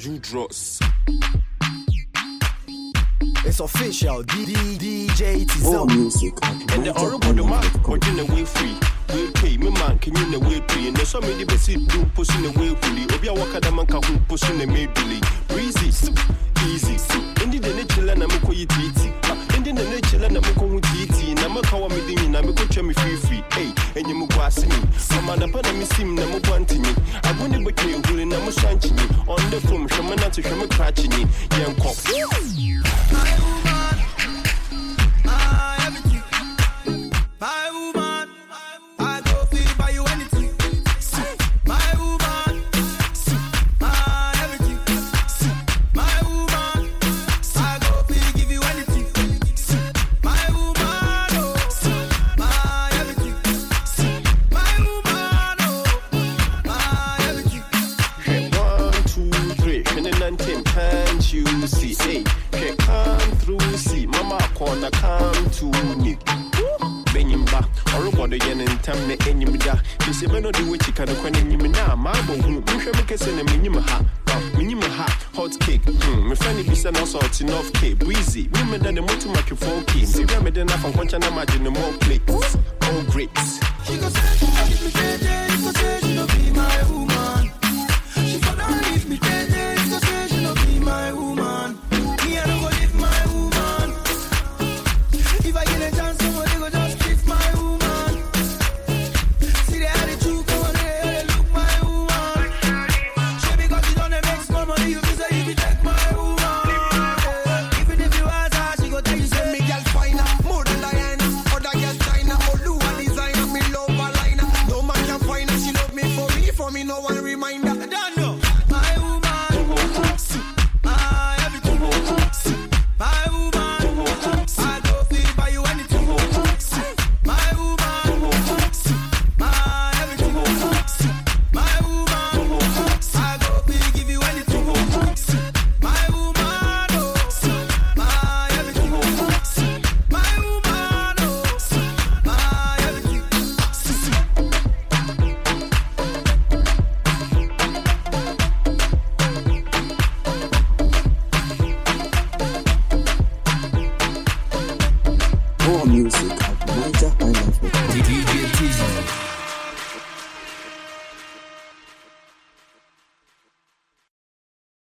Judros. It's official, DJ More music and the horrible the man, watching the way free. We'll pay me man, can you in the way free? And there's so many basic do pushing the way fully. Obia Wakadamanka who pushing the maybelly. Breezy, easy. Indeed, the nature and I'm going to eat. Indeed, the nature and I'm going to eat. Namakawa meeting in Namako me free. Hey, and you move past me. Some other part of me seem Namuquantini. I wouldn't be clear who in Namusanchini. On the phone, Shamana to Shama Cratchini. Young cop. My woman, I go feel by you anything. My woman, my everything. My woman, I go feel give you anything. My woman, oh, my everything. My woman, oh, my everything. 1, 2, 3, 10, can't you see? Hey, she come through, see. Mama corner come to me. Benimba, or about the yen and time the enimida. He said, "Men do what you can do when you now. My bone, who shall make us in a minimum hot cake. My friend is an assault enough cake. Breezy, women than the motor make you 4 keys. See, I'm enough and watch and imagine the more plates. Oh, great. She go say she leave me dead, she go say she no be my woman. She gonna leave me dead, she go say she no be my woman. Me I don't go leave my woman. If I get a chance, somebody go just kiss my woman. See the attitude, come on, they look my woman. She because she don't make small money, you say if you take my woman. Even if you ask her, she go tell you say me girl finer, more than Diana, other girl China, Oluwa designer, me love her liner. No man can find her, she love me, for me, no one reminder. I don't know. My woman, my everything. My woman, I go feel by you anything. My woman, my everything. My woman, I go feel give you anything. My woman, oh, my everything. My woman, oh, my everything. More music